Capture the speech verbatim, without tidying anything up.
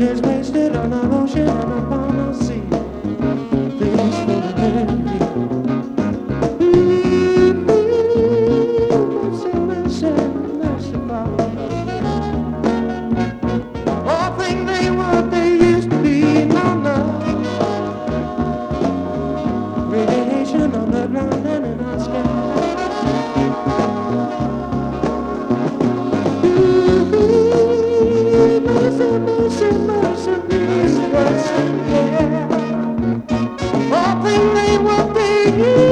is wasted on our ocean and upon our sea. Please for the memory. Mercy, mercy, mercy, Father. All things ain't what they used to be, no, no. Radiation on the ground and in our sky. Mercy, mercy, mercy, mercy, mercy, yeah. All things ain't what they used to be.